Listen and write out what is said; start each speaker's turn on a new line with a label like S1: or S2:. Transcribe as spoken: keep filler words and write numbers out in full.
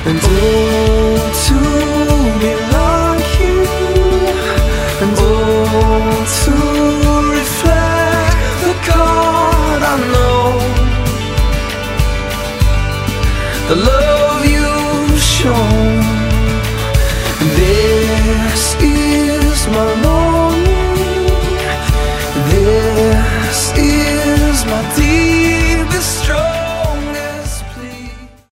S1: And oh, to be like you, and oh, to reflect the God I know, the love you've shown. This is